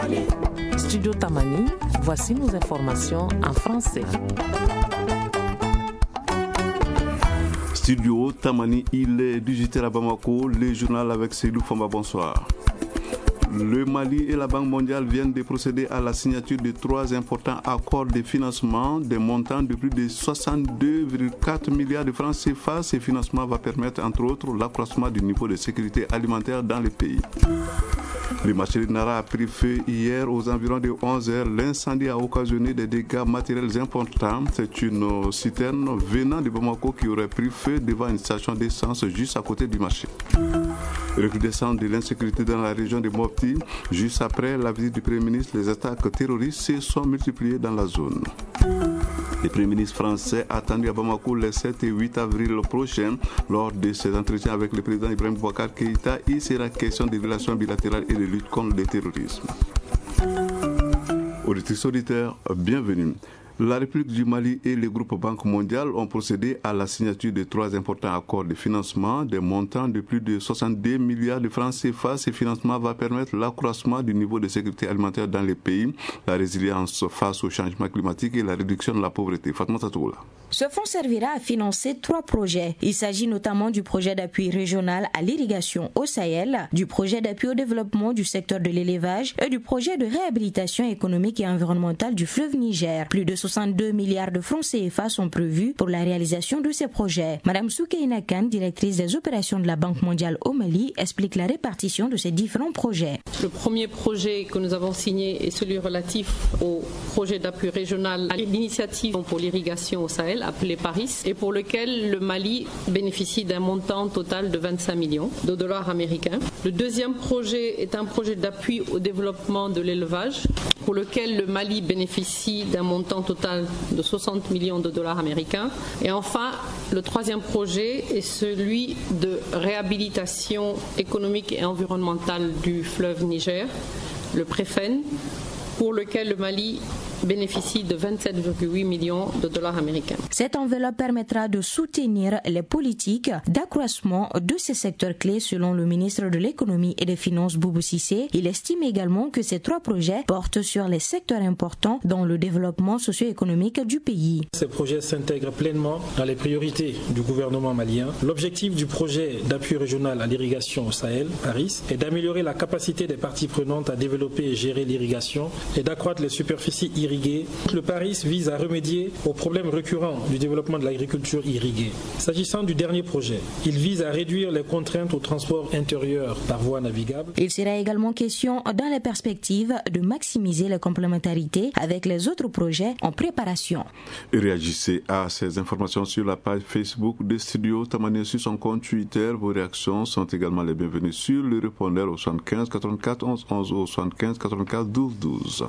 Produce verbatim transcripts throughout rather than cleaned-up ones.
Studio Tamani, voici nos informations en français. Studio Tamani, il est digital à Bamako, le journal avec Seydou Famba, bonsoir. Le Mali et la Banque mondiale viennent de procéder à la signature de trois importants accords de financement des montants de plus de soixante-deux virgule quatre milliards de francs C F A. Ces financements vont permettre entre autres l'accroissement du niveau de sécurité alimentaire dans le pays. Le marché de Nara a pris feu hier aux environs de onze heures. L'incendie a occasionné des dégâts matériels importants. C'est une citerne venant de Bamako qui aurait pris feu devant une station d'essence juste à côté du marché. Recrudescence de l'insécurité dans la région de Mopti. Juste après la visite du Premier ministre, les attaques terroristes se sont multipliées dans la zone. Le Premier ministre français attendu à Bamako les sept et huit avril prochain. Lors de ses entretiens avec le président Ibrahim Boubacar Keïta, il sera question des relations bilatérales et de lutte contre le terrorisme. Auditrices, auditeurs, bienvenue. La République du Mali et le groupe Banque mondiale ont procédé à la signature de trois importants accords de financement des montants de plus de soixante-deux milliards de francs C F A. Ces financements vont permettre l'accroissement du niveau de sécurité alimentaire dans les pays, la résilience face au changement climatique et la réduction de la pauvreté. Fatma Tatoula. Ce fonds servira à financer trois projets. Il s'agit notamment du projet d'appui régional à l'irrigation au Sahel, du projet d'appui au développement du secteur de l'élevage et du projet de réhabilitation économique et environnementale du fleuve Niger. Plus de soixante-deux milliards de francs C F A sont prévus pour la réalisation de ces projets. Madame Soukeina Kane, directrice des opérations de la Banque mondiale au Mali, explique la répartition de ces différents projets. Le premier projet que nous avons signé est celui relatif au projet d'appui régional à l'initiative pour l'irrigation au Sahel, appelé Paris, et pour lequel le Mali bénéficie d'un montant total de vingt-cinq millions de dollars américains. Le deuxième projet est un projet d'appui au développement de l'élevage, pour lequel le Mali bénéficie d'un montant total de soixante millions de dollars américains. Et enfin, le troisième projet est celui de réhabilitation économique et environnementale du fleuve Niger, le Préfen, pour lequel le Mali bénéficie de vingt-sept virgule huit millions de dollars américains. Cette enveloppe permettra de soutenir les politiques d'accroissement de ces secteurs clés selon le ministre de l'économie et des finances Boubou Cissé. Il estime également que ces trois projets portent sur les secteurs importants dans le développement socio-économique du pays. Ces projets s'intègrent pleinement dans les priorités du gouvernement malien. L'objectif du projet d'appui régional à l'irrigation au Sahel, Paris, est d'améliorer la capacité des parties prenantes à développer et gérer l'irrigation et d'accroître les superficies irriguées. Le Paris vise à remédier aux problèmes récurrents du développement de l'agriculture irriguée. S'agissant du dernier projet, il vise à réduire les contraintes au transport intérieur par voie navigable. Il sera également question, dans les perspectives, de maximiser les complémentarités avec les autres projets en préparation. Réagissez à ces informations sur la page Facebook de Studio Tamani, sur son compte Twitter. Vos réactions sont également les bienvenues sur le répondeur au soixante-quinze quatre-vingt-quatre onze onze au soixante-quinze quatre-vingt-quatre douze douze.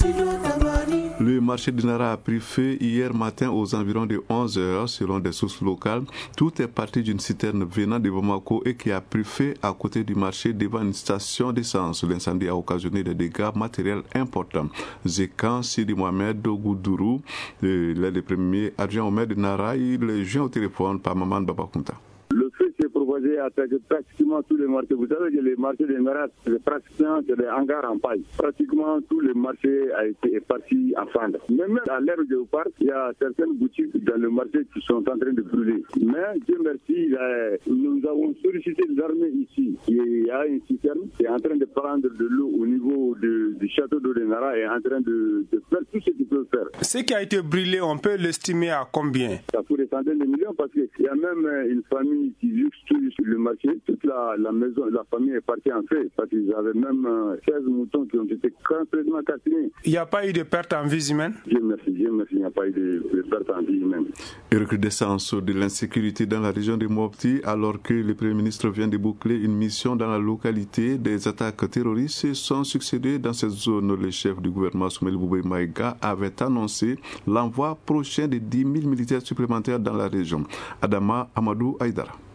Le marché de Nara a pris feu hier matin aux environs de onze heures, selon des sources locales. Tout est parti d'une citerne venant de Bamako et qui a pris feu à côté du marché devant une station d'essence. L'incendie a occasionné des dégâts matériels importants. Zekan Sidi Mohamed Goudourou, l'un des premiers adjoints au maire de Nara, il est joint au téléphone par Maman Babakunta. Le feu s'est propagé à pratiquement tous les marchés. Vous savez que les marchés de Nara, c'est pratiquement des hangars en paille. Pratiquement tous les marchés ont été partis en fendre. Même à l'ère de Léopard, il y a certaines boutiques dans le marché qui sont en train de brûler. Mais Dieu merci, nous avons sollicité les armées ici. Il y a une citerne qui est en train de prendre de l'eau au niveau de, du château d'eau de Nara et en train de, de faire tout ce qu'il peut faire. Ce qui a été brûlé, on peut l'estimer à combien? Ça fait des centaines de millions parce qu'il y a même une famille qui vit sur le marché. Toute la, la maison, la famille est partie en feu parce qu'ils avaient même seize moutons qui ont été complètement castinés. Il n'y a pas eu de perte en vie humaine? Dieu merci, Dieu merci, il n'y a pas eu de, de perte en vie humaine. Recrudescence de l'insécurité dans la région de Mopti alors que le Premier ministre vient de boucler une mission dans la localité. Des attaques terroristes se sont succédées dans cette zone. Le chef du gouvernement Soumaïla Boubou Maïga avait annoncé l'envoi prochain de dix mille militaires supplémentaires dans la région. Adama Amadou Aïdara.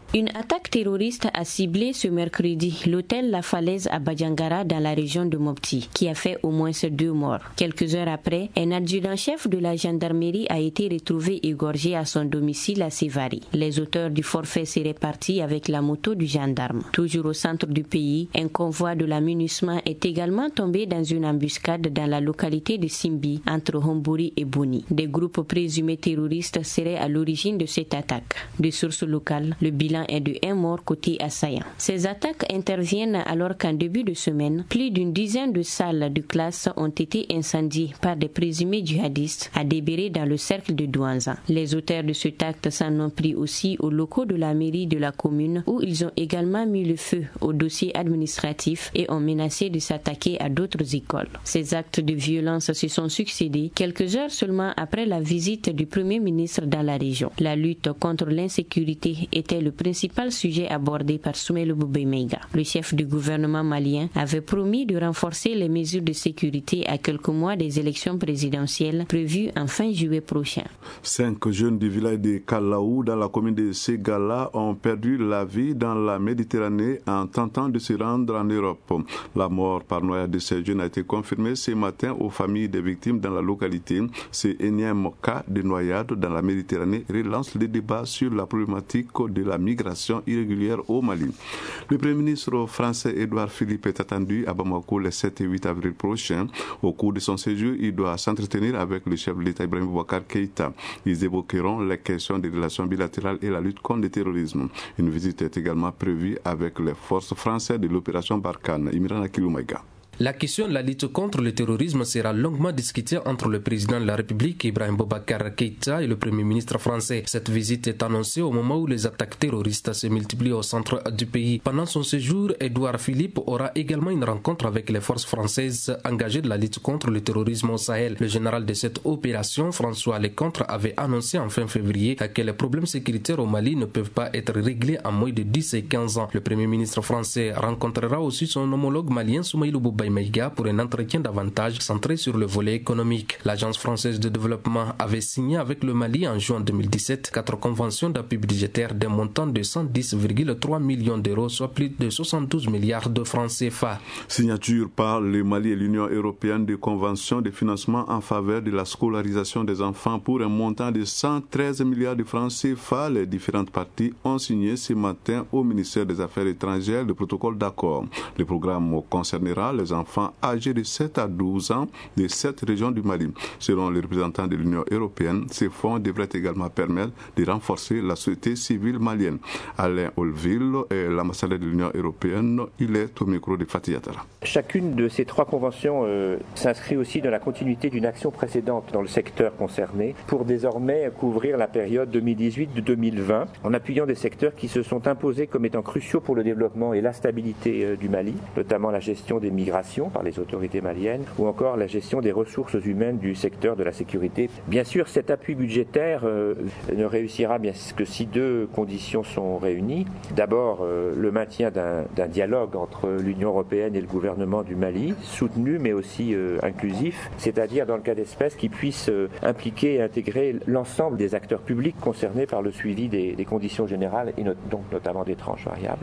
Une attaque terroriste a ciblé ce mercredi l'hôtel La Falaise à Badjangara dans la région de Mopti, qui a fait au moins deux morts. Quelques heures après, un adjudant-chef de la gendarmerie a été retrouvé égorgé à son domicile à Sévary. Les auteurs du forfait seraient partis avec la moto du gendarme. Toujours au centre du pays, un convoi de la MINUSMA est également tombé dans une embuscade dans la localité de Simbi, entre Hombori et Boni. Des groupes présumés terroristes seraient à l'origine de cette attaque. De sources locales, le bilan est de un mort côté assaillant. Ces attaques interviennent alors qu'en début de semaine, plus d'une dizaine de salles de classe ont été incendiées par des présumés djihadistes à Débéré dans le cercle de Douanza. Les auteurs de cet acte s'en ont pris aussi aux locaux de la mairie de la commune où ils ont également mis le feu au dossier administratif et ont menacé de s'attaquer à d'autres écoles. Ces actes de violence se sont succédés quelques heures seulement après la visite du Premier ministre dans la région. La lutte contre l'insécurité était le principal sujet abordé par Soumaïla Boubèye-Maïga. Le chef du gouvernement malien avait promis de renforcer les mesures de sécurité à quelques mois des élections présidentielles prévues en fin juillet prochain. Cinq jeunes du village de Kalaou dans la commune de Ségala ont perdu la vie dans la Méditerranée en tentant de se rendre en Europe. La mort par noyade de ces jeunes a été confirmée ce matin aux familles des victimes dans la localité. Ce énième cas de noyade dans la Méditerranée relance le débat sur la problématique de la migration irrégulière au Mali. Le Premier ministre français Édouard Philippe est attendu à Bamako le sept et huit avril prochain. Au cours de son séjour, il doit s'entretenir avec le chef de l'État Ibrahim Boubacar Keïta. Ils évoqueront les questions des relations bilatérales et la lutte contre le terrorisme. Une visite est également prévue avec les forces françaises de l'opération Barkhane. Imran Akiloumaïga. La question de la lutte contre le terrorisme sera longuement discutée entre le président de la République, Ibrahim Boubacar Keïta, et le Premier ministre français. Cette visite est annoncée au moment où les attaques terroristes se multiplient au centre du pays. Pendant son séjour, Édouard Philippe aura également une rencontre avec les forces françaises engagées de la lutte contre le terrorisme au Sahel. Le général de cette opération, François Lecontre, avait annoncé en fin février que les problèmes sécuritaires au Mali ne peuvent pas être réglés en moins de dix et quinze ans. Le Premier ministre français rencontrera aussi son homologue malien, Soumaïla Boubèye Maïga, pour un entretien davantage centré sur le volet économique. L'Agence française de développement avait signé avec le Mali en juin deux mille dix-sept quatre conventions d'appui budgétaire d'un montant de cent dix virgule trois millions d'euros, soit plus de soixante-douze milliards de francs C F A. Signature par le Mali et l'Union européenne de conventions de financement en faveur de la scolarisation des enfants pour un montant de cent treize milliards de francs C F A. Les différentes parties ont signé ce matin au ministère des Affaires étrangères le protocole d'accord. Le programme concernera les enfants enfants âgés de sept à douze ans de sept régions du Mali. Selon les représentants de l'Union européenne, ces fonds devraient également permettre de renforcer la société civile malienne. Alain Olville est l'ambassadeur de l'Union européenne. Il est au micro de Fatih Yatara. Chacune de ces trois conventions euh, s'inscrit aussi dans la continuité d'une action précédente dans le secteur concerné pour désormais couvrir la période deux mille dix-huit à deux mille vingt en appuyant des secteurs qui se sont imposés comme étant cruciaux pour le développement et la stabilité euh, du Mali, notamment la gestion des migrations par les autorités maliennes ou encore la gestion des ressources humaines du secteur de la sécurité. Bien sûr, cet appui budgétaire euh, ne réussira bien que si deux conditions sont réunies. D'abord, euh, le maintien d'un, d'un dialogue entre l'Union européenne et le gouvernement du Mali, soutenu mais aussi euh, inclusif, c'est-à-dire dans le cas d'espèce qui puisse euh, impliquer et intégrer l'ensemble des acteurs publics concernés par le suivi des, des conditions générales et not- donc notamment des tranches variables.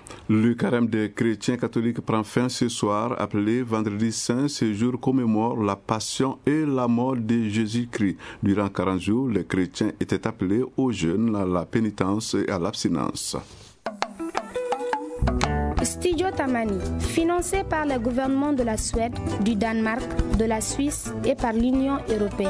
Le carême des chrétiens catholiques prend fin ce soir, appelé Vendredi Saint. Ce jour commémore la passion et la mort de Jésus-Christ. Durant quarante jours, les chrétiens étaient appelés au jeûne, à la pénitence et à l'abstinence. Studio Tamani, financé par le gouvernement de la Suède, du Danemark, de la Suisse et par l'Union européenne.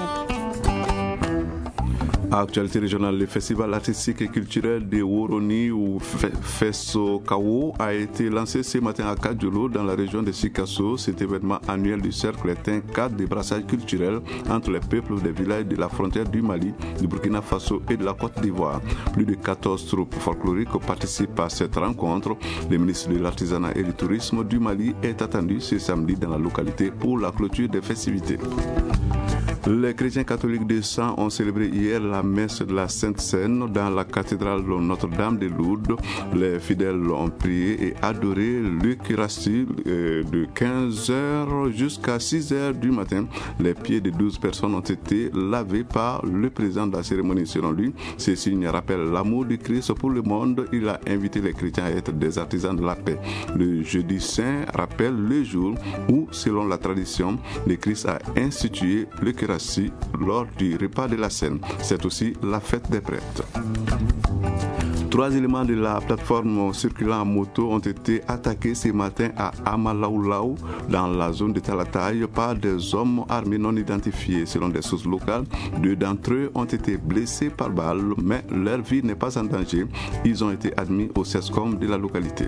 Actualité régionale, le festival artistique et culturel de Woroni ou Fesso Kawo a été lancé ce matin à Kadjolo dans la région de Sikasso. Cet événement annuel du cercle est un cadre de brassage culturel entre les peuples des villages de la frontière du Mali, du Burkina Faso et de la Côte d'Ivoire. Plus de quatorze troupes folkloriques participent à cette rencontre. Le ministre de l'Artisanat et du Tourisme du Mali est attendu ce samedi dans la localité pour la clôture des festivités. Les chrétiens catholiques de Sang ont célébré hier la messe de la Sainte Seine dans la cathédrale Notre-Dame de Lourdes. Les fidèles ont prié et adoré l'Eucharistie de quinze heures jusqu'à six heures du matin. Les pieds de douze personnes ont été lavés par le président de la cérémonie. Selon lui, ces signes rappellent l'amour de Christ pour le monde. Il a invité les chrétiens à être des artisans de la paix. Le jeudi saint rappelle le jour où, selon la tradition, le Christ a institué l'Eucharistie lors du repas de la Seine. C'est aussi la fête des prêtres. Trois éléments de la plateforme circulant en moto ont été attaqués ce matin à Amalaoulao, dans la zone de Talatay, par des hommes armés non identifiés. Selon des sources locales, deux d'entre eux ont été blessés par balle, mais leur vie n'est pas en danger. Ils ont été admis au CESCOM de la localité.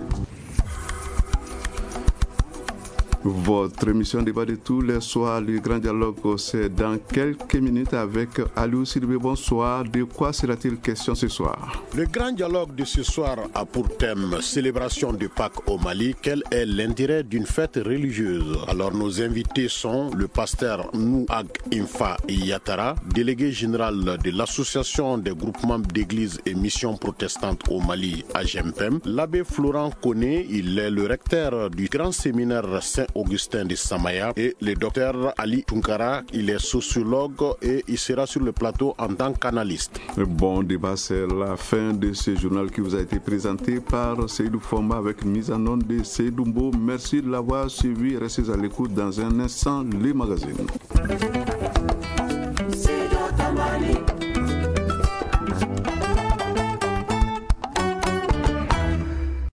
Votre émission débat de tous les soirs, le grand dialogue, c'est dans quelques minutes avec Aliou Sidibé. Bonsoir. De quoi sera-t-il question ce soir? Le grand dialogue de ce soir a pour thème célébration de Pâques au Mali. Quel est l'intérêt d'une fête religieuse? Alors nos invités sont le pasteur Nouag Infa Yatara, délégué général de l'association des groupements d'églises et missions protestantes au Mali, A G M P E M, l'abbé Florent Koné, il est le recteur du grand séminaire Saint Augustin de Samaya, et le docteur Ali Tunkara, il est sociologue et il sera sur le plateau en tant qu'analyste. Bon débat, c'est la fin de ce journal qui vous a été présenté par Seydou Fomba avec mise en onde de Seydou Mbo. Merci de l'avoir suivi. Restez à l'écoute. Dans un instant, les magazines.